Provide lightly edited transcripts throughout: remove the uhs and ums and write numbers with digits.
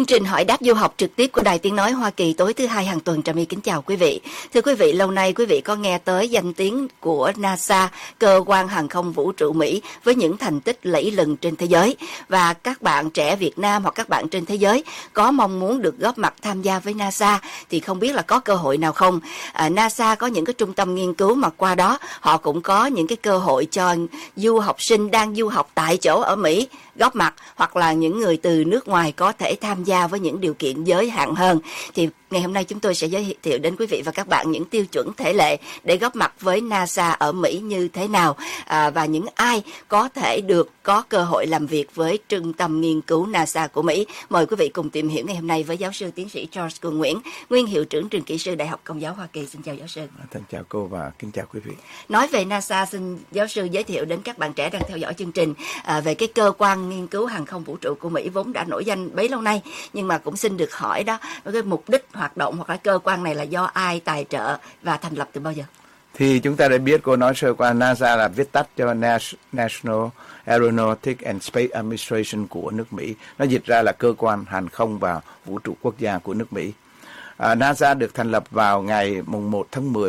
Chương trình hỏi đáp du học trực tiếp của Đài Tiếng Nói Hoa Kỳ tối thứ Hai hàng tuần. Trà My kính chào quý vị. Thưa quý vị, lâu nay quý vị có nghe tới danh tiếng của NASA, cơ quan hàng không vũ trụ Mỹ với những thành tích lẫy lừng trên thế giới. Và các bạn trẻ Việt Nam hoặc các bạn trên thế giới có mong muốn được góp mặt tham gia với NASA thì không biết là có cơ hội nào không? NASA có những cái trung tâm nghiên cứu mà qua đó họ cũng có những cái cơ hội cho du học sinh đang du học tại chỗ ở Mỹ góp mặt, hoặc là những người từ nước ngoài có thể tham gia với những điều kiện giới hạn hơn. Thì ngày hôm nay chúng tôi sẽ giới thiệu đến quý vị và các bạn những tiêu chuẩn thể lệ để góp mặt với NASA ở Mỹ như thế nào, và những ai có thể có cơ hội làm việc với trung tâm nghiên cứu NASA của Mỹ. Mời quý vị cùng tìm hiểu ngày hôm nay với giáo sư tiến sĩ Charles Cường Nguyễn, nguyên hiệu trưởng trường kỹ sư Đại học Công giáo Hoa Kỳ. Xin chào giáo sư. Thân chào cô và kính chào quý vị. Nói về NASA, xin giáo sư giới thiệu đến các bạn trẻ đang theo dõi chương trình về cái cơ quan nghiên cứu hàng không vũ trụ của Mỹ vốn đã nổi danh bấy lâu nay, nhưng mà cũng xin được hỏi đó, cái mục đích hoạt động hoặc là cơ quan này là do ai tài trợ và thành lập từ bao giờ? Thì chúng ta đã biết, cô nói sơ qua, NASA là viết tắt cho National Aeronautics and Space Administration của nước Mỹ. Nó dịch ra là cơ quan hàng không và vũ trụ quốc gia của nước Mỹ. NASA được thành lập vào ngày 1 tháng 10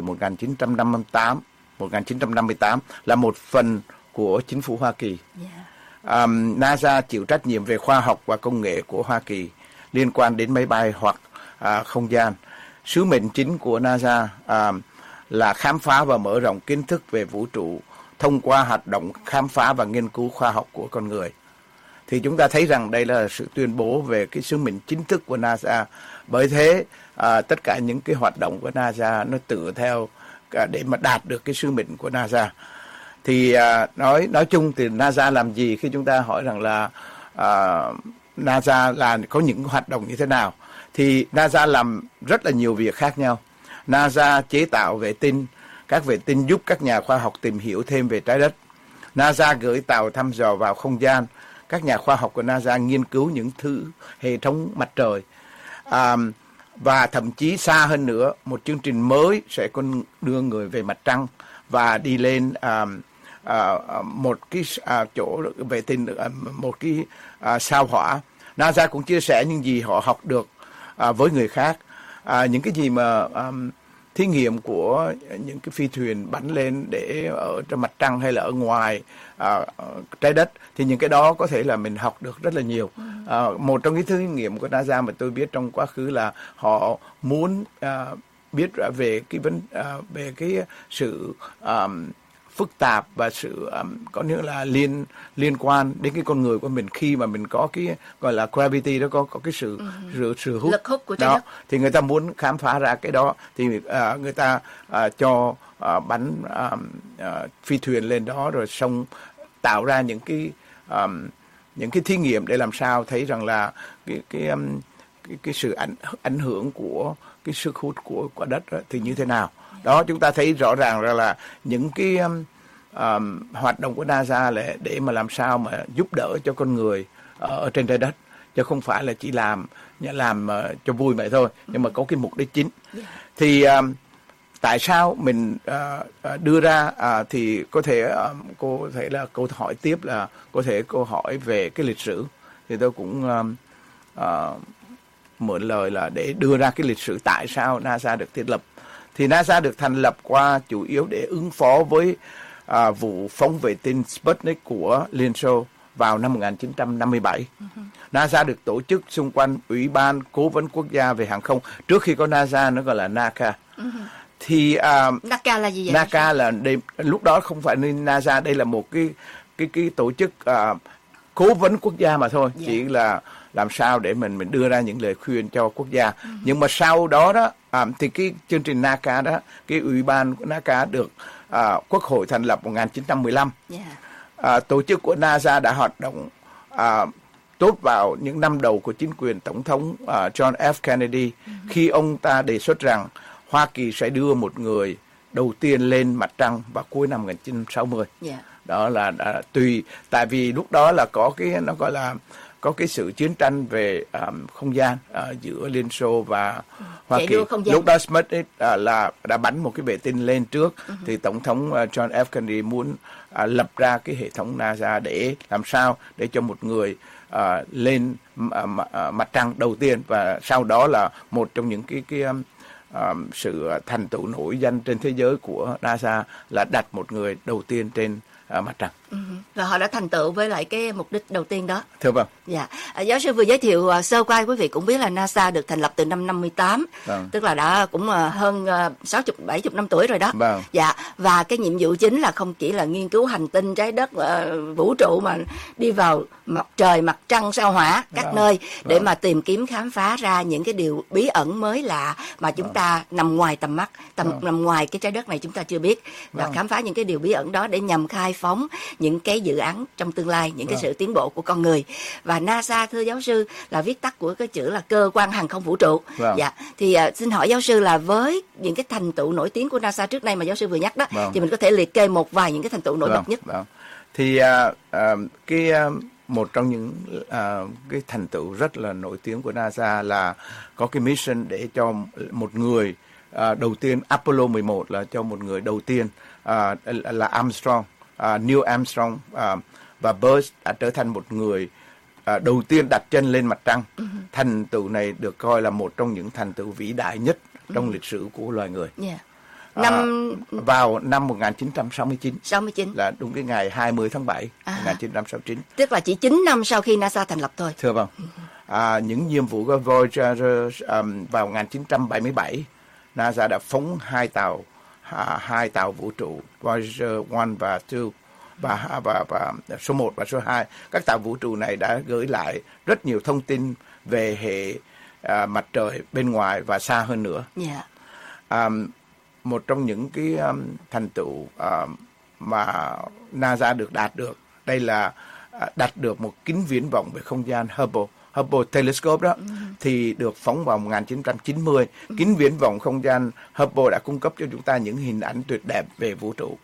1958, là một phần của chính phủ Hoa Kỳ. NASA chịu trách nhiệm về khoa học và công nghệ của Hoa Kỳ liên quan đến máy bay hoặc không gian. Sứ mệnh chính của NASA là khám phá và mở rộng kiến thức về vũ trụ thông qua hoạt động khám phá và nghiên cứu khoa học của con người. Thì chúng ta thấy rằng đây là sự tuyên bố về cái sứ mệnh chính thức của NASA. Bởi thế tất cả những cái hoạt động của NASA nó tựa theo để mà đạt được cái sứ mệnh của NASA. Thì nói chung thì NASA làm gì, khi chúng ta hỏi rằng là NASA là có những hoạt động như thế nào, thì NASA làm rất là nhiều việc khác nhau. NASA chế tạo vệ tinh, các vệ tinh giúp các nhà khoa học tìm hiểu thêm về trái đất. NASA gửi tàu thăm dò vào không gian. Các nhà khoa học của NASA nghiên cứu những hệ thống mặt trời. Và thậm chí xa hơn nữa, một chương trình mới sẽ còn đưa người về mặt trăng và đi lên một cái chỗ vệ tinh, một cái sao hỏa. NASA cũng chia sẻ những gì họ học được với người khác. Những cái gì mà thí nghiệm của những cái phi thuyền bắn lên để ở trên mặt trăng hay là ở ngoài trái đất, thì những cái đó có thể là mình học được rất là nhiều. Một trong cái thí nghiệm của NASA mà tôi biết trong quá khứ là họ muốn biết về cái sự phức tạp và sự có nghĩa là liên quan đến cái con người của mình, khi mà mình có cái gọi là gravity đó, có cái sự hút, lực hút của trái đất. Thì người ta muốn khám phá ra cái đó, thì người ta cho bắn phi thuyền lên đó, rồi xong tạo ra những cái thí nghiệm để làm sao thấy rằng là cái sự ảnh hưởng của cái sức hút của quả đất đó, thì như thế nào. Đó, chúng ta thấy rõ ràng là những cái hoạt động của NASA là để mà làm sao mà giúp đỡ cho con người ở trên trái đất, chứ không phải là chỉ làm cho vui vậy thôi, nhưng mà có cái mục đích chính. Thì tại sao mình đưa ra thì có thể cô thấy là câu hỏi tiếp là có thể cô hỏi về cái lịch sử, thì tôi cũng mượn lời là để đưa ra cái lịch sử tại sao NASA được thiết lập. Thì NASA được thành lập chủ yếu để ứng phó với vụ phóng vệ tinh Sputnik của Liên Xô vào năm 1957. NASA được tổ chức xung quanh Ủy ban Cố vấn Quốc gia về hàng không. Trước khi có NASA nó gọi là NACA. Thì NACA là gì vậy? NACA là lúc đó không phải nên NASA, đây là một cái tổ chức cố vấn quốc gia mà thôi, chỉ là làm sao để mình đưa ra những lời khuyên cho quốc gia. Nhưng mà sau đó thì cái chương trình NACA đó, cái ủy ban của NACA được Quốc hội thành lập 1915. Tổ chức của NASA đã hoạt động tốt vào những năm đầu của chính quyền Tổng thống John F. Kennedy, khi ông ta đề xuất rằng Hoa Kỳ sẽ đưa một người đầu tiên lên mặt trăng vào cuối năm 1960. Đó là tùy, tại vì lúc đó là có có cái sự chiến tranh về không gian giữa Liên Xô và Hoa Kỳ. Lúc đó Smith là đã bắn một cái vệ tinh lên trước, thì Tổng thống John F. Kennedy muốn lập ra cái hệ thống NASA để làm sao để cho một người lên mặt trăng đầu tiên, và sau đó là một trong những cái sự thành tựu nổi danh trên thế giới của NASA là đặt một người đầu tiên trên mặt trăng. Và họ đã thành tựu với lại cái mục đích đầu tiên đó. Thưa vâng. Dạ. Giáo sư vừa giới thiệu sơ qua, quý vị cũng biết là NASA được thành lập từ năm 58, tức là đã cũng hơn 60-70 năm tuổi rồi đó. Vâng. Dạ. Và cái nhiệm vụ chính là không chỉ là nghiên cứu hành tinh, trái đất, vũ trụ, mà đi vào mặt trời, mặt trăng, sao Hỏa, các nơi để mà tìm kiếm khám phá ra những cái điều bí ẩn mới lạ mà chúng ta nằm ngoài tầm mắt, nằm ngoài cái trái đất này chúng ta chưa biết, và khám phá những cái điều bí ẩn đó để nhằm khai phóng những cái dự án trong tương lai, những cái sự tiến bộ của con người. Và NASA, thưa giáo sư, là viết tắt của cái chữ là Cơ quan Hàng không Vũ trụ. Dạ. Thì xin hỏi giáo sư là với những cái thành tựu nổi tiếng của NASA trước nay mà giáo sư vừa nhắc đó, thì mình có thể liệt kê một vài những cái thành tựu nổi bật nhất. Thì cái một trong những cái thành tựu rất là nổi tiếng của NASA là có cái mission để cho một người đầu tiên, Apollo 11 là cho một người đầu tiên là Armstrong, Neil Armstrong, và Buzz đã trở thành một người đầu tiên đặt chân lên mặt trăng. Thành tựu này được coi là một trong những thành tựu vĩ đại nhất trong lịch sử của loài người. Vào năm 1969 là đúng cái ngày 20 tháng 7 1969. Tức là chỉ 9 năm sau khi NASA thành lập thôi. Thưa vâng. Những nhiệm vụ của Voyager vào 1977, NASA đã phóng hai tàu vũ trụ Voyager 1 và 2 và số 1 và số 2. Các tàu vũ trụ này đã gửi lại rất nhiều thông tin về hệ mặt trời bên ngoài và xa hơn nữa. Một trong những cái thành tựu mà NASA được đạt được, đây là đạt được một kính viễn vọng về không gian Hubble Telescope đó, thì được phóng vào 1990. Kính viễn vọng không gian Hubble đã cung cấp cho chúng ta những hình ảnh tuyệt đẹp về vũ trụ.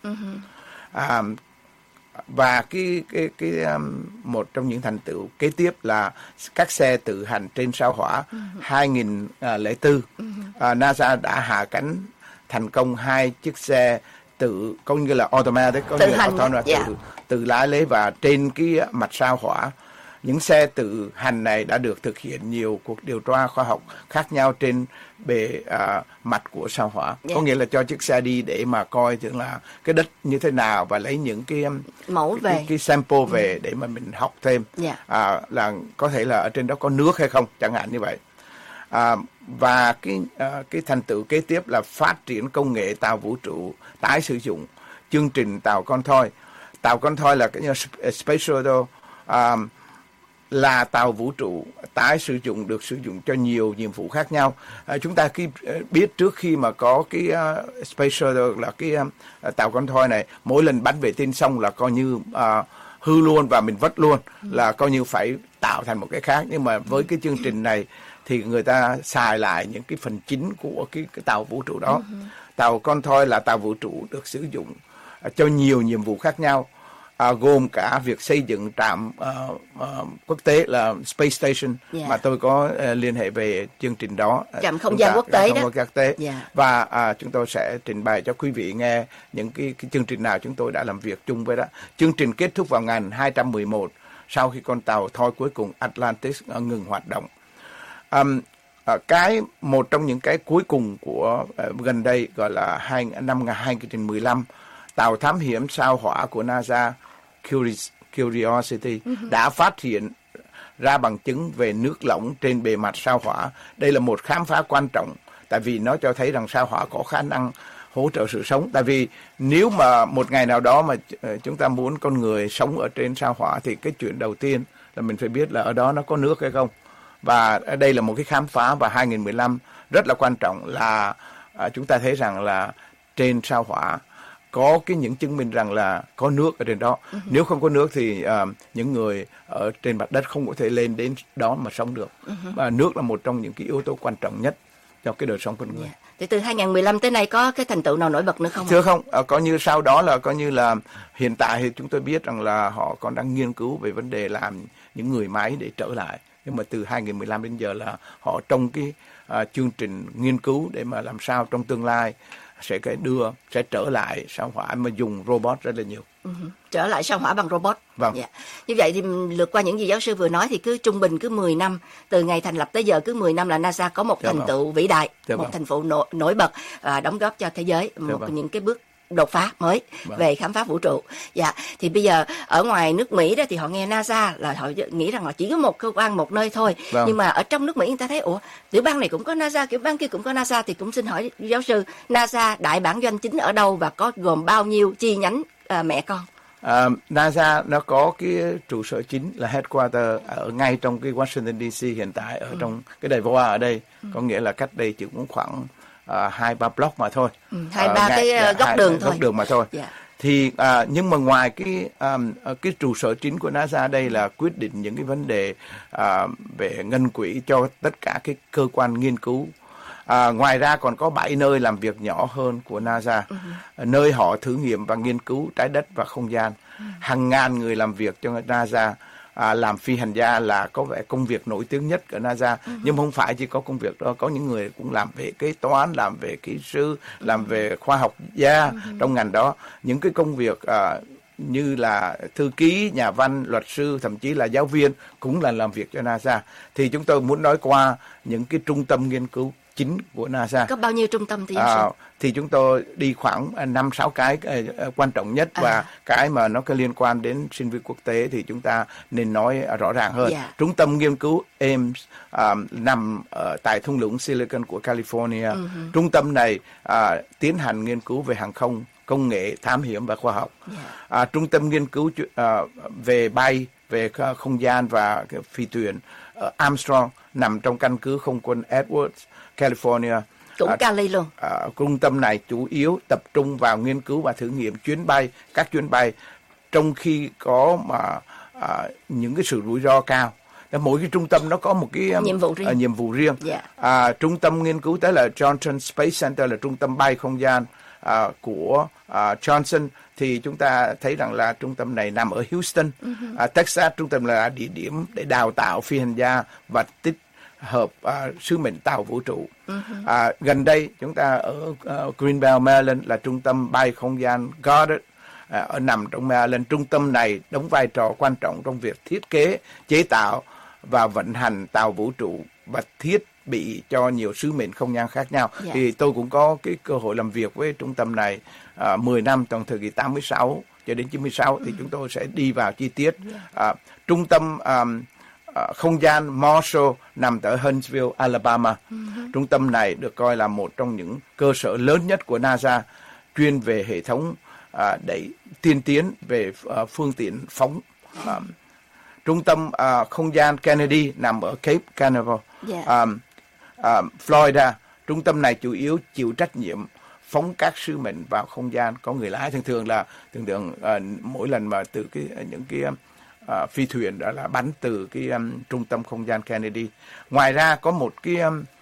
Và cái một trong những thành tựu kế tiếp là các xe tự hành trên sao Hỏa. 2004, NASA đã hạ cánh thành công 2 chiếc xe tự, có nghĩa là automatic, có nghĩa là tự lái lấy và trên cái mặt sao Hỏa. Những xe tự hành này đã được thực hiện nhiều cuộc điều tra khoa học khác nhau trên bề mặt của sao Hỏa. Có nghĩa là cho chiếc xe đi để mà coi tưởng là cái đất như thế nào và lấy những cái mẫu về, cái sample về để mà mình học thêm là có thể là ở trên đó có nước hay không, chẳng hạn như vậy. Và cái thành tựu kế tiếp là phát triển công nghệ tàu vũ trụ tái sử dụng, chương trình tàu con thoi. Tàu con thoi là cái Space Shuttle, là tàu vũ trụ tái sử dụng, được sử dụng cho nhiều nhiệm vụ khác nhau. Chúng ta biết trước khi mà có cái Space Shuttle là cái tàu con thoi này, mỗi lần bắn vệ tinh xong là coi như hư luôn và mình vất luôn, là coi như phải tạo thành một cái khác. Nhưng mà với cái chương trình này thì người ta xài lại những cái phần chính của cái tàu vũ trụ đó. Tàu con thoi là tàu vũ trụ được sử dụng cho nhiều nhiệm vụ khác nhau, gồm cả việc xây dựng trạm quốc tế là Space Station, mà tôi có liên hệ về chương trình đó. Trạm không gian quốc tế đó. Và chúng tôi sẽ trình bày cho quý vị nghe những cái chương trình nào chúng tôi đã làm việc chung với đó. Chương trình kết thúc vào ngày 211 sau khi con tàu thoi cuối cùng Atlantis ngừng hoạt động. Một trong những cái cuối cùng của gần đây gọi là năm 2015, tàu thám hiểm sao Hỏa của NASA Curiosity đã phát hiện ra bằng chứng về nước lỏng trên bề mặt sao Hỏa. Đây là một khám phá quan trọng, tại vì nó cho thấy rằng sao Hỏa có khả năng hỗ trợ sự sống. Tại vì nếu mà một ngày nào đó mà chúng ta muốn con người sống ở trên sao Hỏa thì cái chuyện đầu tiên là mình phải biết là ở đó nó có nước hay không. Và đây là một cái khám phá vào 2015 rất là quan trọng, là chúng ta thấy rằng là trên sao Hỏa có những chứng minh rằng là có nước ở trên đó. Nếu không có nước thì những người ở trên mặt đất không có thể lên đến đó mà sống được. Và nước là một trong những cái yếu tố quan trọng nhất cho cái đời sống con người. Thì từ 2015 tới nay có cái thành tựu nào nổi bật nữa không? Chưa không, coi như sau đó là coi như là hiện tại thì chúng tôi biết rằng là họ còn đang nghiên cứu về vấn đề làm những người máy để trở lại. Nhưng mà từ 2015 đến giờ là họ trong cái chương trình nghiên cứu để mà làm sao trong tương lai sẽ trở lại sao hỏa mà dùng robot rất là nhiều. Trở lại sao hỏa bằng robot. Vâng. Yeah. Như vậy thì lượt qua những gì giáo sư vừa nói thì cứ trung bình cứ 10 năm từ ngày thành lập tới giờ, cứ 10 năm là NASA có một thành tựu vĩ đại, một thành tựu nổi bật và đóng góp cho thế giới những cái bước đột phá mới về khám phá vũ trụ. Dạ, thì bây giờ ở ngoài nước Mỹ đó thì họ nghe NASA là họ nghĩ rằng là chỉ có một cơ quan một nơi thôi. Nhưng mà ở trong nước Mỹ người ta thấy tiểu bang này cũng có NASA, tiểu bang kia cũng có NASA, thì cũng xin hỏi giáo sư, NASA đại bản doanh chính ở đâu và có gồm bao nhiêu chi nhánh mẹ con? NASA nó có cái trụ sở chính là headquarter ở ngay trong cái Washington DC hiện tại, ở trong cái đài VOA ở đây, có nghĩa là cách đây chỉ cũng khoảng 2-3 block mà thôi, 2-3 cái góc đường mà thôi. Yeah. Thì nhưng mà ngoài cái trụ sở chính của NASA đây là quyết định những cái vấn đề về ngân quỹ cho tất cả cái cơ quan nghiên cứu. Ngoài ra còn có 7 nơi làm việc nhỏ hơn của NASA, nơi họ thử nghiệm và nghiên cứu trái đất và không gian. Hàng ngàn người làm việc cho NASA. Làm phi hành gia là có vẻ công việc nổi tiếng nhất ở NASA, nhưng không phải chỉ có công việc đó, có những người cũng làm về kế toán, làm về kỹ sư, làm về khoa học gia trong ngành đó. Những cái công việc như là thư ký, nhà văn, luật sư, thậm chí là giáo viên cũng là làm việc cho NASA. Thì chúng tôi muốn nói qua những cái trung tâm nghiên cứu chính của NASA. Có bao nhiêu trung tâm thì giáo sư? Thì chúng tôi đi khoảng 5-6 cái quan trọng nhất, và cái mà nó có liên quan đến sinh viên quốc tế thì chúng ta nên nói rõ ràng hơn. Trung tâm nghiên cứu Ames nằm tại thung lũng Silicon của California. Trung tâm này tiến hành nghiên cứu về hàng không, công nghệ, thám hiểm và khoa học. Trung tâm nghiên cứu về bay, về không gian và phi thuyền Armstrong nằm trong căn cứ không quân Edwards, California. Cũng Cali luôn. Trung tâm này chủ yếu tập trung vào nghiên cứu và thử nghiệm các chuyến bay trong khi có những cái sự rủi ro cao. Mỗi cái trung tâm nó có một cái nhiệm vụ riêng. Trung tâm nghiên cứu tới là Johnson Space Center, là trung tâm bay không gian của Johnson. Thì chúng ta thấy rằng là trung tâm này nằm ở Houston, Texas. Trung tâm là địa điểm để đào tạo phi hành gia và tích hợp sứ mệnh tàu vũ trụ. Gần đây chúng ta ở Greenbelt, Maryland là trung tâm bay không gian Goddard, nằm trong Maryland. Trung tâm này đóng vai trò quan trọng trong việc thiết kế, chế tạo và vận hành tàu vũ trụ và thiết bị cho nhiều sứ mệnh không gian khác nhau. Thì tôi cũng có cái cơ hội làm việc với trung tâm này 10 năm, trong thời kỳ 86 cho đến 96, thì chúng tôi sẽ đi vào chi tiết. Trung tâm không gian Marshall nằm tại Huntsville, Alabama. Trung tâm này được coi là một trong những cơ sở lớn nhất của NASA, chuyên về hệ thống để tiên tiến về phương tiện phóng. Trung tâm không gian Kennedy nằm ở Cape Canaveral, Florida. Trung tâm này chủ yếu chịu trách nhiệm phóng các sứ mệnh vào không gian có người lái. Thường mỗi lần mà từ những cái phi thuyền đó là bắn từ cái trung tâm không gian Kennedy. Ngoài ra có một cái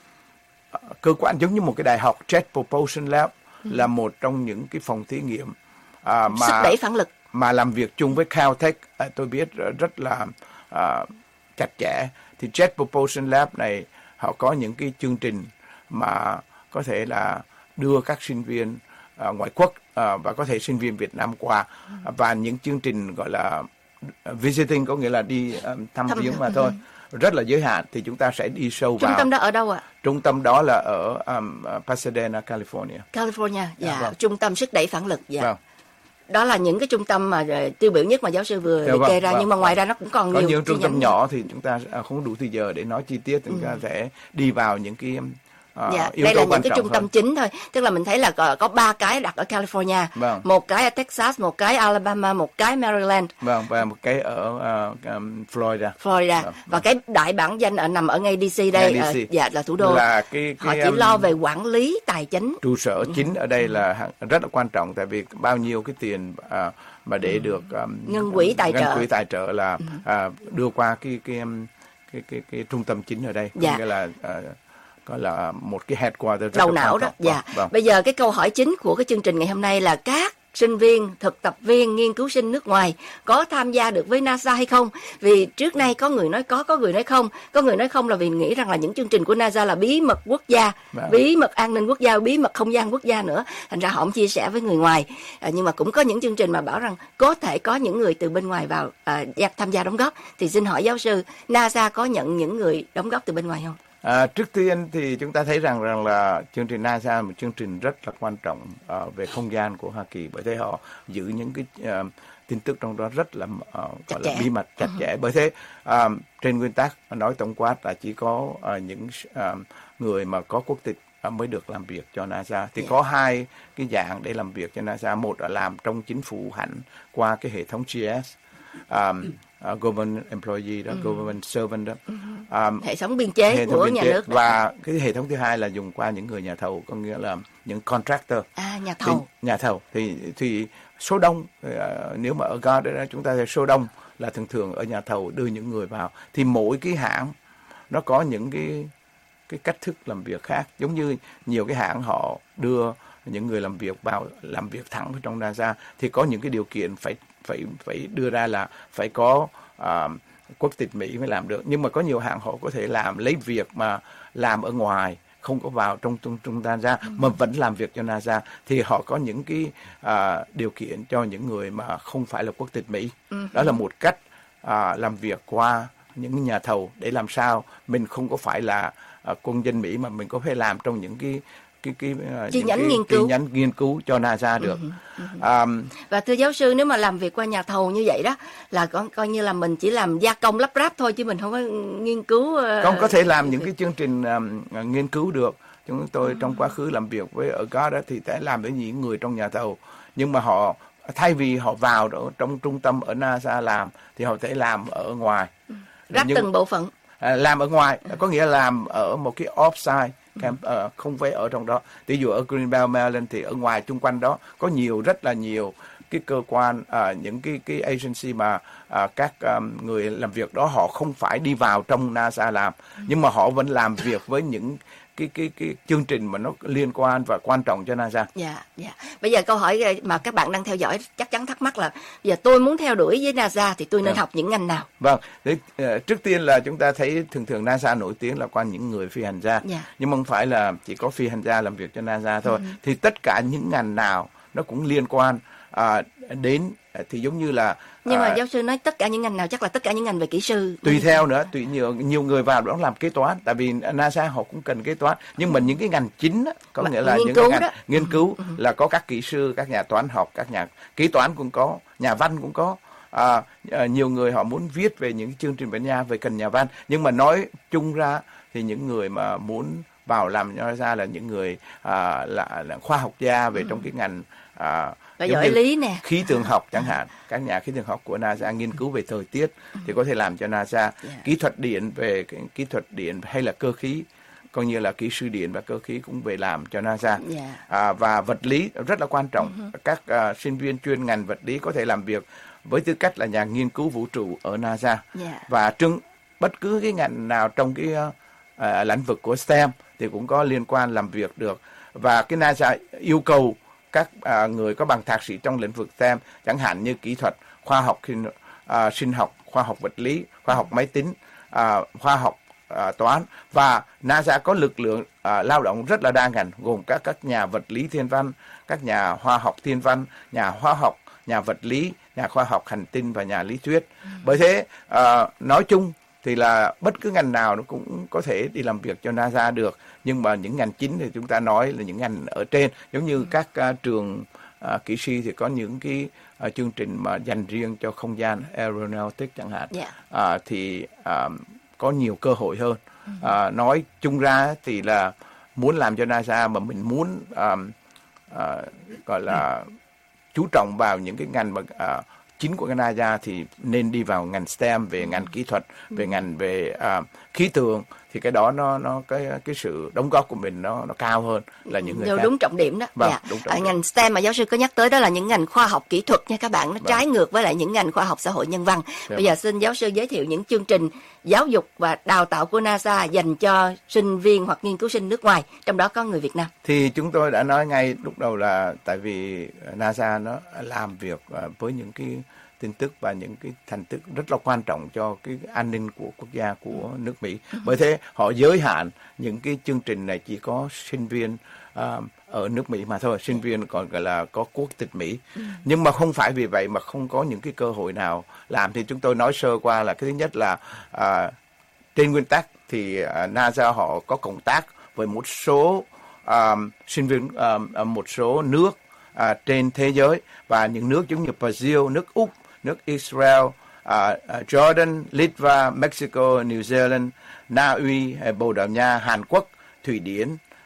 cơ quan giống như một cái đại học, Jet Propulsion Lab, là một trong những cái phòng thí nghiệm sức đẩy phản lực mà làm việc chung với Caltech. Tôi biết rất là chặt chẽ. Thì Jet Propulsion Lab này họ có những cái chương trình mà có thể là đưa các sinh viên ngoại quốc và có thể sinh viên Việt Nam qua, và những chương trình gọi là visiting, có nghĩa là đi thăm viếng mà thôi, rất là giới hạn. Thì chúng ta sẽ đi sâu vào. Trung tâm đó ở đâu ạ? Trung tâm đó là ở Pasadena, California. Vâng. Trung tâm sức đẩy phản lực. Vâng. Đó là những cái trung tâm mà tiêu biểu nhất mà giáo sư vừa liệt kê ra. Nhưng mà ngoài ra nó cũng còn nhiều. Có nhiều trung tâm nhỏ thì chúng ta không đủ thời giờ để nói chi tiết. Chúng ta sẽ đi vào những cái đây là những cái trung tâm chính thôi. Tức là mình thấy là có 3 cái đặt ở California, một cái ở Texas, một cái Alabama, một cái Maryland, và một cái ở Florida. Và cái đại bản doanh nằm ở ngay DC đây, là thủ đô. Là họ chỉ lo về quản lý tài chính. Trụ sở chính ở đây là rất là quan trọng, tại vì bao nhiêu cái tiền mà để được ngân quỹ tài trợ là đưa qua cái trung tâm chính ở đây. Nghĩa là gọi là một cái headquarter đầu não đó. Dạ. Bây giờ cái câu hỏi chính của cái chương trình ngày hôm nay là các sinh viên, thực tập viên, nghiên cứu sinh nước ngoài có tham gia được với NASA hay không? Vì trước nay có người nói có người nói không. Có người nói không là vì nghĩ rằng là những chương trình của NASA là bí mật quốc gia, bí mật an ninh quốc gia, bí mật không gian quốc gia nữa. Thành ra họ không chia sẻ với người ngoài. Nhưng mà cũng có những chương trình mà bảo rằng có thể có những người từ bên ngoài vào tham gia đóng góp. Thì xin hỏi giáo sư, NASA có nhận những người đóng góp từ bên ngoài không? Trước tiên thì chúng ta thấy rằng là chương trình NASA là một chương trình rất là quan trọng về không gian của Hoa Kỳ, bởi thế họ giữ những cái tin tức trong đó rất là gọi là bí mật chặt chẽ. Bởi thế trên nguyên tắc nói tổng quát là chỉ có những người mà có quốc tịch mới được làm việc cho NASA. Thì có hai cái dạng để làm việc cho NASA. Một là làm trong chính phủ hẳn qua cái hệ thống GS, government employee đó, government servant đó, hệ thống biên chế của nhà nước đó. Và cái hệ thống thứ hai là dùng qua những người nhà thầu, có nghĩa là những contractor, nhà thầu thì số đông, nếu mà ở God đó chúng ta thấy số đông là thường ở nhà thầu đưa những người vào. Thì mỗi cái hãng nó có những cái cách thức làm việc khác, giống như nhiều cái hãng họ đưa những người làm việc vào làm việc thẳng trong NASA, thì có những cái điều kiện phải đưa ra là phải có quốc tịch Mỹ mới làm được. Nhưng mà có nhiều hãng họ có thể lấy việc mà làm ở ngoài, không có vào trong NASA mà vẫn làm việc cho NASA, thì họ có những cái điều kiện cho những người mà không phải là quốc tịch Mỹ. Đó là một cách làm việc qua những nhà thầu để làm sao mình không có phải là công dân Mỹ mà mình có thể làm trong những cái chi nhánh nghiên cứu cho NASA được. Và thưa giáo sư, nếu mà làm việc qua nhà thầu như vậy đó là coi như là mình chỉ làm gia công lắp ráp thôi, chứ mình không có nghiên cứu. Không có thể làm những cái chương trình nghiên cứu được. Chúng tôi trong quá khứ làm việc với ở God đó thì phải làm với những người trong nhà thầu, nhưng mà họ thay vì họ vào trong trung tâm ở NASA làm thì họ thể làm ở ngoài. Ráp từng bộ phận. Làm ở ngoài, có nghĩa là làm ở một cái offsite, không phải ở trong đó. Ví dụ ở Greenbelt, Maryland thì ở ngoài chung quanh đó có rất là nhiều cái cơ quan, những cái agency mà các người làm việc đó họ không phải đi vào trong NASA làm, nhưng mà họ vẫn làm việc với những cái chương trình mà nó liên quan và quan trọng cho NASA. Dạ. Bây giờ câu hỏi mà các bạn đang theo dõi chắc chắn thắc mắc là giờ tôi muốn theo đuổi với NASA thì tôi nên học những ngành nào? Vâng, trước tiên là chúng ta thấy thường NASA nổi tiếng là qua những người phi hành gia, nhưng mà không phải là chỉ có phi hành gia làm việc cho NASA thôi. Thì tất cả những ngành nào nó cũng liên quan đến, thì giống như là nhưng mà giáo sư nói tất cả những ngành nào, chắc là tất cả những ngành về kỹ sư. Tùy theo nữa, nhiều người vào đó làm kế toán, tại vì NASA họ cũng cần kế toán. Nhưng mà những cái ngành chính đó, có nghĩa là những cái ngành nghiên cứu là có các kỹ sư, các nhà toán học, các nhà kế toán cũng có, nhà văn cũng có. Nhiều người họ muốn viết về những chương trình về cần nhà văn, nhưng mà nói chung ra thì những người mà muốn vào làm cho NASA là những người là khoa học gia về trong cái ngành giỏi lý nè, khí tượng học chẳng hạn. Các nhà khí tượng học của NASA nghiên cứu về thời tiết thì có thể làm cho NASA. Kỹ thuật điện, về kỹ thuật điện hay là cơ khí, coi như là kỹ sư điện và cơ khí cũng về làm cho NASA. Và vật lý rất là quan trọng. Các sinh viên chuyên ngành vật lý có thể làm việc với tư cách là nhà nghiên cứu vũ trụ ở NASA. Và bất cứ cái ngành nào trong cái lĩnh vực của STEM thì cũng có liên quan làm việc được. Và cái NASA yêu cầu các người có bằng thạc sĩ trong lĩnh vực STEM, chẳng hạn như kỹ thuật, khoa học sinh học, khoa học vật lý, khoa học máy tính, khoa học toán. Và NASA có lực lượng lao động rất là đa ngành, gồm các nhà vật lý thiên văn, các nhà hóa học thiên văn, nhà hóa học, nhà vật lý, nhà khoa học hành tinh và nhà lý thuyết. Bởi thế nói chung thì là bất cứ ngành nào nó cũng có thể đi làm việc cho NASA được. Nhưng mà những ngành chính thì chúng ta nói là những ngành ở trên, giống như các trường kỹ sư thì có những cái chương trình mà dành riêng cho không gian, aeronautics chẳng hạn. Thì có nhiều cơ hội hơn. Nói chung ra thì là muốn làm cho NASA mà mình muốn gọi là chú trọng vào những cái ngành mà chính của NASA thì nên đi vào ngành STEM, về ngành kỹ thuật, về ngành về khí tượng, thì cái đó nó cái sự đóng góp của mình nó cao hơn là những người khác. Đúng trọng điểm đó. Vâng, đúng trọng điểm. Ngành STEM mà giáo sư có nhắc tới đó là những ngành khoa học kỹ thuật nha các bạn, nó trái ngược với lại những ngành khoa học xã hội nhân văn. Bây giờ xin giáo sư giới thiệu những chương trình giáo dục và đào tạo của NASA dành cho sinh viên hoặc nghiên cứu sinh nước ngoài, trong đó có người Việt Nam. Thì chúng tôi đã nói ngay lúc đầu là tại vì NASA nó làm việc với những cái tin tức và những cái thành tích rất là quan trọng cho cái an ninh của quốc gia của nước Mỹ. Bởi thế họ giới hạn những cái chương trình này chỉ có sinh viên ở nước Mỹ mà thôi, sinh viên còn gọi là có quốc tịch Mỹ. Nhưng mà không phải vì vậy mà không có những cái cơ hội nào làm. Thì chúng tôi nói sơ qua là cái thứ nhất là trên nguyên tắc thì NASA họ có cộng tác với một số sinh viên một số nước trên thế giới, và những nước giống như Brazil, nước Úc, nước Israel, Jordan, Litva, Mexico, New Zealand, Na Uy, Bồ Đào Nha, Hàn Quốc, Thụy Điển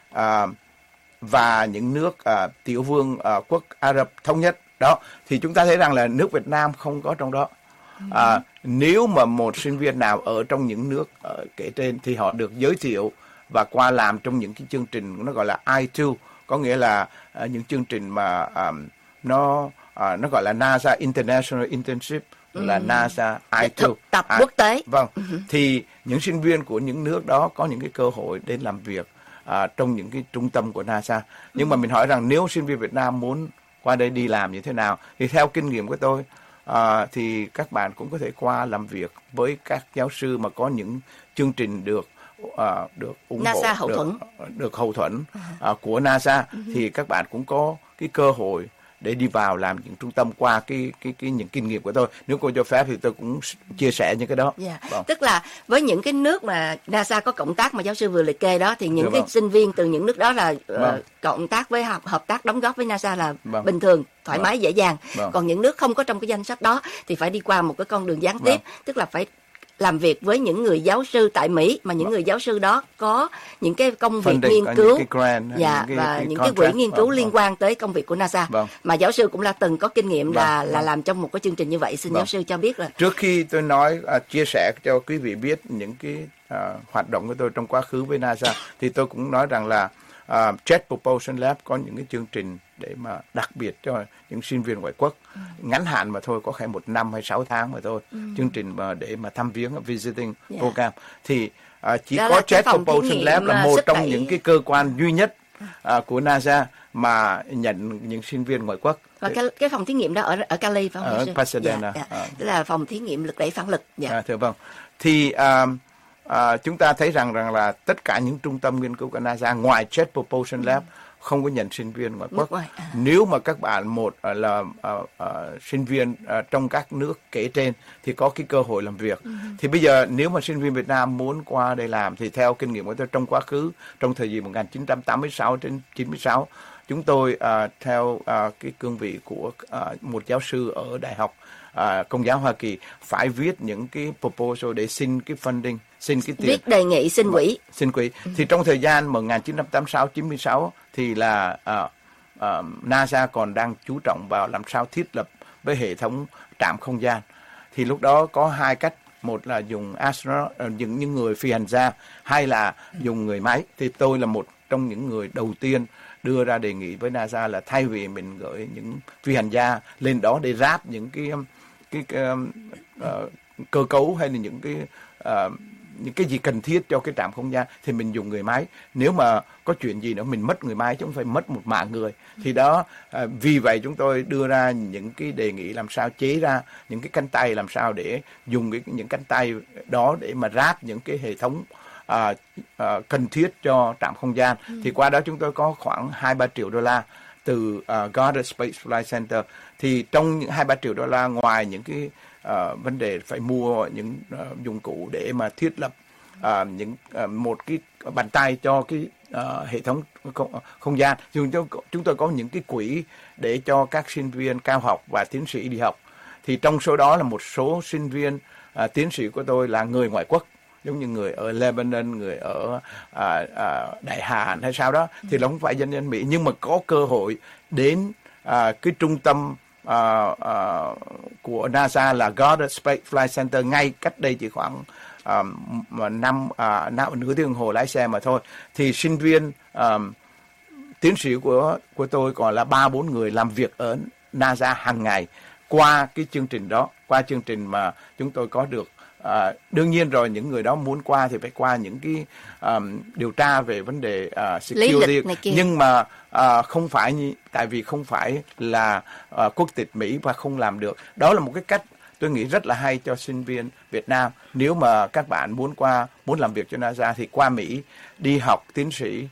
và những nước tiểu vương quốc Ả Rập Thống Nhất đó. Thì chúng ta thấy rằng là nước Việt Nam không có trong đó. Nếu mà một sinh viên nào ở trong những nước kể trên thì họ được giới thiệu và qua làm trong những cái chương trình nó gọi là I2, có nghĩa là những chương trình mà nó gọi là NASA International Internship, là NASA I2, thực tập quốc tế. Vâng. Thì những sinh viên của những nước đó có những cái cơ hội đến làm việc trong những cái trung tâm của NASA. Nhưng mà mình hỏi rằng nếu sinh viên Việt Nam muốn qua đây đi làm như thế nào, thì theo kinh nghiệm của tôi thì các bạn cũng có thể qua làm việc với các giáo sư mà có những chương trình được ủng NASA hộ, hậu thuẫn. được hậu thuẫn của NASA, thì các bạn cũng có cái cơ hội để đi vào làm những trung tâm qua những kinh nghiệm của tôi. Nếu cô cho phép thì tôi cũng chia sẻ những cái đó. Tức là với những cái nước mà NASA có cộng tác mà giáo sư vừa liệt kê đó, thì những cái sinh viên từ những nước đó là cộng tác với hợp tác đóng góp với NASA là bình thường, thoải mái, dễ dàng. Còn những nước không có trong cái danh sách đó thì phải đi qua một cái con đường gián tiếp, tức là phải làm việc với những người giáo sư tại Mỹ, mà những người giáo sư đó có những cái công việc nghiên cứu và những cái quỹ nghiên cứu liên quan tới công việc của NASA. Mà giáo sư cũng là từng có kinh nghiệm là làm trong một cái chương trình như vậy. Xin giáo sư cho biết là trước khi tôi nói chia sẻ cho quý vị biết những cái hoạt động của tôi trong quá khứ với NASA, thì tôi cũng nói rằng là Jet Propulsion Lab có những cái chương trình để mà đặc biệt cho những sinh viên ngoại quốc, ngắn hạn mà thôi, có thể 1 năm hay 6 tháng mà thôi, chương trình mà để mà thăm viếng, visiting program. Thì chỉ có Jet Propulsion Lab là một trong những cái cơ quan duy nhất của NASA mà nhận những sinh viên ngoại quốc. Và cái phòng thí nghiệm đó ở Cali phải không? Ở Pasadena. Tức là phòng thí nghiệm lực đẩy phản lực. Thưa vâng. Thì chúng ta thấy rằng là tất cả những trung tâm nghiên cứu của NASA ngoài Jet Propulsion Lab không có nhận sinh viên ngoại quốc. Nếu mà các bạn là sinh viên trong các nước kể trên thì có cái cơ hội làm việc. Thì bây giờ nếu mà sinh viên Việt Nam muốn qua đây làm thì theo kinh nghiệm của tôi trong quá khứ, trong thời kỳ 1986 đến 96, chúng tôi theo cái cương vị của một giáo sư ở Đại học Công giáo Hoa Kỳ phải viết những cái proposal để xin cái funding, xin cái tiền, viết đề nghị xin quỹ. Thì trong thời gian 1986-96 thì là NASA còn đang chú trọng vào làm sao thiết lập với hệ thống trạm không gian. Thì lúc đó có hai cách, một là dùng astronaut, những người phi hành gia, hay là dùng người máy. Thì tôi là một trong những người đầu tiên đưa ra đề nghị với NASA là thay vì mình gửi những phi hành gia lên đó để ráp những cái cơ cấu hay là những cái gì cần thiết cho cái trạm không gian, thì mình dùng người máy. Nếu mà có chuyện gì nữa mình mất người máy chứ không phải mất một mạng người. Thì đó, vì vậy chúng tôi đưa ra những cái đề nghị làm sao chế ra những cái cánh tay, làm sao để dùng những cánh tay đó để mà ráp những cái hệ thống cần thiết cho trạm không gian. Thì qua đó chúng tôi có khoảng 2-3 triệu đô la từ Goddard Space Flight Center. Thì trong những 2-3 triệu đô la, ngoài những cái vấn đề phải mua những dụng cụ để mà thiết lập một cái bàn tay cho cái hệ thống không gian, chúng tôi có những cái quỹ để cho các sinh viên cao học và tiến sĩ đi học. Thì trong số đó là một số sinh viên tiến sĩ của tôi là người ngoại quốc, giống như người ở Lebanon, người ở Đại Hàn hay sao đó, thì nó không phải dân nhân Mỹ, nhưng mà có cơ hội đến cái trung tâm của NASA là Goddard Space Flight Center ngay cách đây chỉ khoảng nửa tiếng đồng hồ lái xe mà thôi. Thì sinh viên tiến sĩ của tôi còn là 3-4 người làm việc ở NASA hàng ngày qua cái chương trình đó, qua chương trình mà chúng tôi có được. Đương nhiên rồi, những người đó muốn qua thì phải qua những cái điều tra về vấn đề security, nhưng mà không phải tại vì không phải là quốc tịch Mỹ và không làm được. Đó là một cái cách tôi nghĩ rất là hay cho sinh viên Việt Nam. Nếu mà các bạn muốn làm việc cho NASA thì qua Mỹ đi học tiến sĩ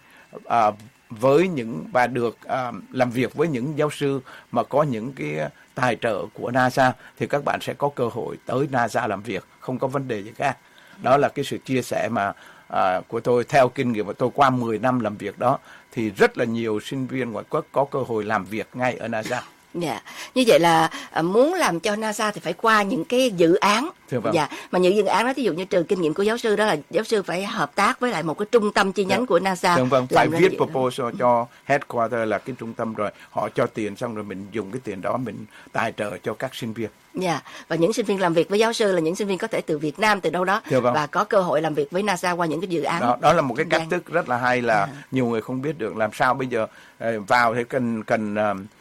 và được làm việc với những giáo sư mà có những cái tài trợ của NASA, thì các bạn sẽ có cơ hội tới NASA làm việc, không có vấn đề gì khác. Đó là cái sự chia sẻ mà của tôi theo kinh nghiệm của tôi qua 10 năm làm việc đó, thì rất là nhiều sinh viên ngoại quốc có cơ hội làm việc ngay ở NASA. Dạ, như vậy là muốn làm cho NASA thì phải qua những cái dự án. Dạ, mà những dự án đó, ví dụ như từ kinh nghiệm của giáo sư đó là giáo sư phải hợp tác với lại một cái trung tâm chi nhánh của NASA. Phải viết proposal cho headquarter là cái trung tâm, rồi họ cho tiền, xong rồi mình dùng cái tiền đó mình tài trợ cho các sinh viên. Dạ, và những sinh viên làm việc với giáo sư là những sinh viên có thể từ Việt Nam, từ đâu đó, và có cơ hội làm việc với NASA qua những cái dự án. Đó là một cái cách thức rất là hay, là nhiều người không biết được làm sao bây giờ vào thì cần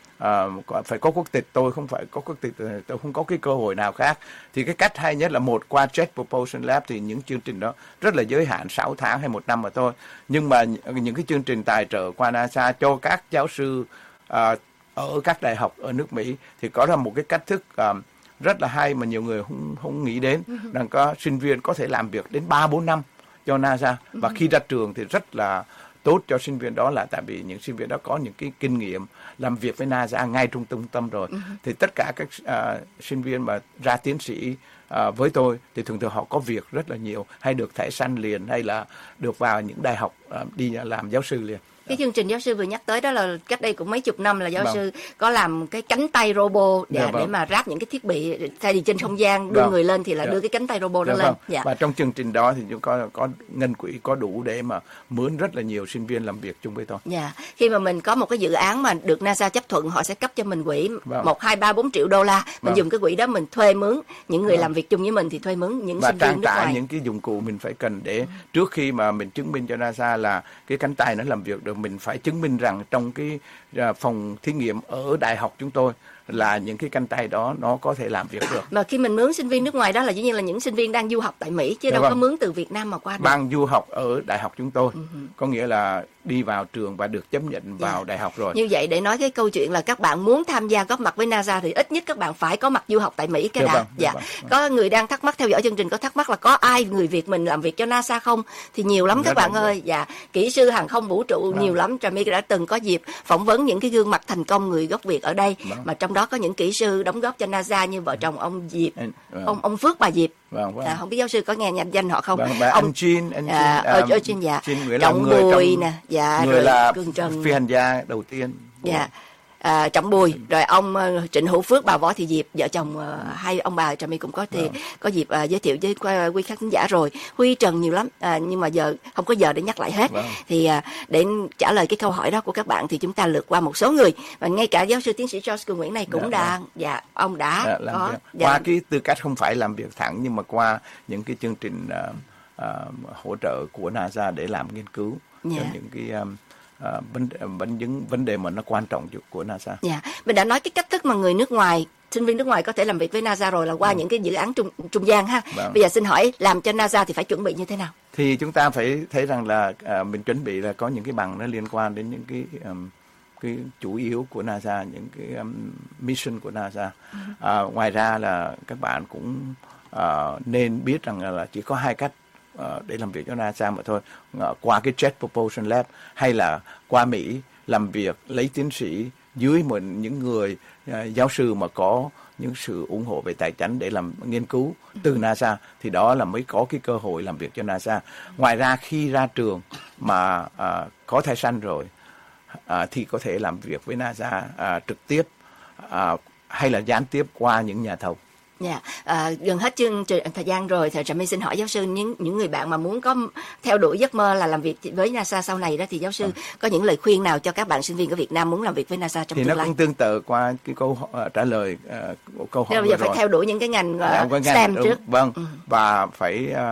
phải có quốc tịch. Tôi không phải có quốc tịch, tôi không có cái cơ hội nào khác. Thì cái cách hay nhất là một, qua Jet Propulsion Lab thì những chương trình đó rất là giới hạn 6 tháng hay 1 năm mà thôi. Nhưng mà những cái chương trình tài trợ qua NASA cho các giáo sư ở các đại học ở nước Mỹ thì có ra một cái cách thức rất là hay mà nhiều người không nghĩ đến, rằng có sinh viên có thể làm việc đến 3-4 năm cho NASA, và khi ra trường thì rất là tốt cho sinh viên đó, là tại vì những sinh viên đó có những cái kinh nghiệm làm việc với NASA ngay trong trung tâm rồi. Thì tất cả các sinh viên mà ra tiến sĩ với tôi thì thường thường họ có việc rất là nhiều, hay được thẻ xanh liền, hay là được vào những đại học đi làm giáo sư liền. Cái chương trình giáo sư vừa nhắc tới đó là cách đây cũng mấy chục năm là giáo sư có làm cái cánh tay robot để mà ráp những cái thiết bị, thay vì trên không gian đưa người lên thì là đưa cái cánh tay robot đó lên. Và trong chương trình đó thì chúng có ngân quỹ có đủ để mà mướn rất là nhiều sinh viên làm việc chung với tôi. Khi mà mình có một cái dự án mà được NASA chấp thuận, họ sẽ cấp cho mình quỹ 1, 2, 3, 4 triệu đô la. Mình dùng cái quỹ đó mình thuê mướn những người làm việc chung với mình, thì thuê mướn những sinh viên nước ngoài. Và trang trải những cái dụng cụ mình phải cần để trước khi mà mình chứng minh cho NASA là cái cánh tay nó làm việc được, mình phải chứng minh rằng trong cái phòng thí nghiệm ở đại học chúng tôi là những cái cánh tay đó nó có thể làm việc được. Mà khi mình mướn sinh viên nước ngoài đó là dĩ nhiên là những sinh viên đang du học tại Mỹ, chứ đâu có mướn từ Việt Nam mà qua được. Đang du học ở đại học chúng tôi, có nghĩa là đi vào trường và được chấp nhận vào đại học rồi. Như vậy để nói cái câu chuyện là các bạn muốn tham gia góp mặt với NASA thì ít nhất các bạn phải có mặt du học tại Mỹ cái đã. Có người đang thắc mắc theo dõi chương trình có thắc mắc là có ai người Việt mình làm việc cho NASA không? Thì nhiều lắm các bạn ơi. Kỹ sư hàng không vũ trụ nhiều lắm. Trà My đã từng có dịp phỏng vấn những cái gương mặt thành công người gốc Việt ở đây, mà trong đó có những kỹ sư đóng góp cho NASA như vợ chồng ông Diệp, ông Phước, bà Diệp. Không biết giáo sư có nghe nhạc danh họ không? Ông Chin, Trọng Bùi nè, người là phi hành gia đầu tiên. Trọng Bùi, rồi ông Trịnh Hữu Phước, bà Võ Thị Diệp, vợ chồng hai ông bà Trà My cũng có dịp giới thiệu với quý khán giả rồi. Huy Trần nhiều lắm, nhưng mà giờ không có giờ để nhắc lại hết. Thì để trả lời cái câu hỏi đó của các bạn thì chúng ta lượt qua một số người, và ngay cả giáo sư tiến sĩ George Cường Nguyễn này cũng ông đã có qua cái tư cách không phải làm việc thẳng, nhưng mà qua những cái chương trình hỗ trợ của NASA để làm nghiên cứu cho những cái vấn đề mà nó quan trọng của NASA. Mình đã nói cái cách thức mà người nước ngoài, sinh viên nước ngoài có thể làm việc với NASA rồi là qua những cái dự án trung gian ha. Bây giờ xin hỏi làm cho NASA thì phải chuẩn bị như thế nào? Thì chúng ta phải thấy rằng là mình chuẩn bị là có những cái bằng nó liên quan đến những cái chủ yếu của NASA, những cái mission của NASA. Ngoài ra là các bạn cũng nên biết rằng là chỉ có 2 cách để làm việc cho NASA mà thôi, qua cái Jet Propulsion Lab hay là qua Mỹ làm việc lấy tiến sĩ dưới những người giáo sư mà có những sự ủng hộ về tài chính để làm nghiên cứu từ NASA, thì đó là mới có cái cơ hội làm việc cho NASA. Ngoài ra khi ra trường mà có thẻ xanh rồi thì có thể làm việc với NASA trực tiếp hay là gián tiếp qua những nhà thầu. Gần hết thời gian rồi, thì Trà My xin hỏi giáo sư, những người bạn mà muốn có theo đuổi giấc mơ là làm việc với NASA sau này đó, thì giáo sư có những lời khuyên nào cho các bạn sinh viên ở Việt Nam muốn làm việc với NASA trong tương lai? Thì nó cũng tương tự qua cái câu trả lời câu hỏi bây giờ phải theo đuổi những cái ngành STEM trước. Và phải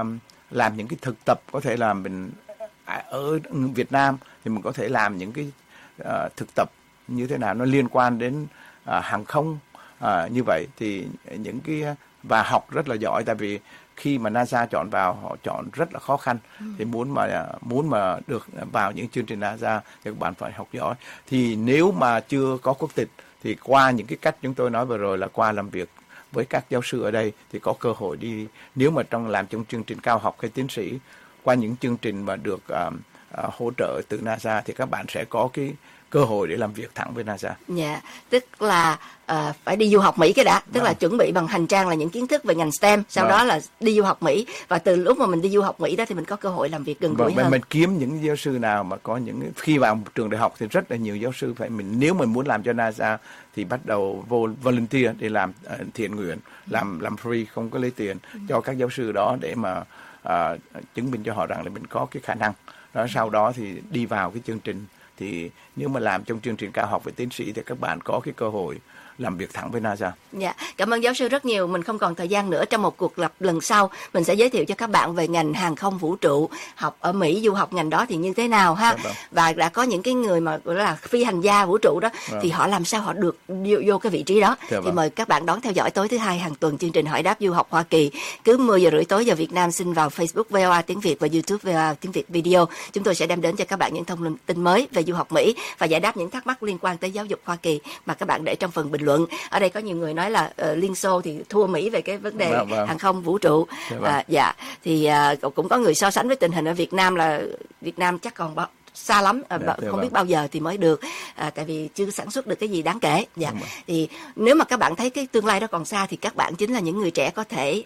làm những cái thực tập, có thể là mình ở Việt Nam thì mình có thể làm những cái thực tập như thế nào nó liên quan đến hàng không, như vậy thì những cái và học rất là giỏi, tại vì khi mà NASA chọn vào, họ chọn rất là khó khăn. Thì muốn mà được vào những chương trình NASA thì các bạn phải học giỏi. Thì nếu mà chưa có quốc tịch thì qua những cái cách chúng tôi nói vừa rồi, là qua làm việc với các giáo sư ở đây thì có cơ hội đi, nếu mà làm trong chương trình cao học hay tiến sĩ, qua những chương trình mà được hỗ trợ từ NASA thì các bạn sẽ có cái cơ hội để làm việc thẳng với NASA. Dạ, tức là phải đi du học Mỹ cái đã, tức là chuẩn bị bằng hành trang là những kiến thức về ngành STEM, sau đó là đi du học Mỹ, và từ lúc mà mình đi du học Mỹ đó thì mình có cơ hội làm việc gần gũi hơn. Mình kiếm những giáo sư nào mà có những, khi vào một trường đại học thì rất là nhiều giáo sư, nếu mình muốn làm cho NASA thì bắt đầu volunteer để làm thiện nguyện, làm free, không có lấy tiền cho các giáo sư đó, để mà chứng minh cho họ rằng là mình có cái khả năng đó. Sau đó thì đi vào cái chương trình, thì nếu mà làm trong chương trình cao học về tiến sĩ thì các bạn có cái cơ hội làm việc thẳng với NASA. Dạ, cảm ơn giáo sư rất nhiều. Mình không còn thời gian nữa, trong một cuộc gặp lần sau mình sẽ giới thiệu cho các bạn về ngành hàng không vũ trụ, học ở Mỹ, du học ngành đó thì như thế nào ha. Và đã có những cái người mà gọi là phi hành gia vũ trụ đó, thì họ làm sao họ được vô cái vị trí đó. Thì mời các bạn đón theo dõi tối thứ Hai hàng tuần chương trình Hỏi đáp du học Hoa Kỳ, cứ 10:30 tối giờ Việt Nam. Xin vào Facebook VOA tiếng Việt và YouTube VOA tiếng Việt video. Chúng tôi sẽ đem đến cho các bạn những thông tin mới về du học Mỹ và giải đáp những thắc mắc liên quan tới giáo dục Hoa Kỳ mà các bạn để trong phần bình luận. Ở đây có nhiều người nói là Liên Xô thì thua Mỹ về cái vấn đề hàng không vũ trụ. Dạ, thì cũng có người so sánh với tình hình ở Việt Nam, là Việt Nam chắc còn xa lắm, không biết bao giờ thì mới được, tại vì chưa sản xuất được cái gì đáng kể. Dạ, thì nếu mà các bạn thấy cái tương lai đó còn xa thì các bạn chính là những người trẻ có thể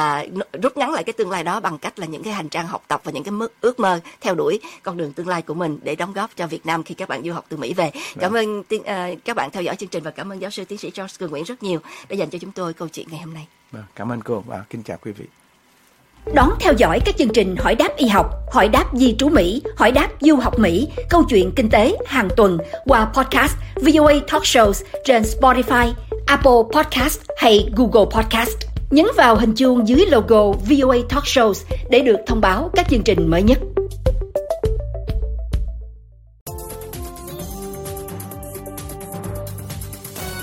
rút ngắn lại cái tương lai đó bằng cách là những cái hành trang học tập và những cái ước mơ theo đuổi con đường tương lai của mình để đóng góp cho Việt Nam khi các bạn du học từ Mỹ về. Cảm ơn các bạn theo dõi chương trình, và cảm ơn giáo sư tiến sĩ George Cường Nguyễn rất nhiều đã dành cho chúng tôi câu chuyện ngày hôm nay. Cảm ơn cô và kính chào quý vị. Đón theo dõi các chương trình Hỏi đáp y học, Hỏi đáp di trú Mỹ, Hỏi đáp du học Mỹ, câu chuyện kinh tế hàng tuần qua podcast VOA Talk Shows trên Spotify, Apple Podcast hay Google Podcast. Nhấn vào hình chuông dưới logo VOA Talk Shows để được thông báo các chương trình mới nhất.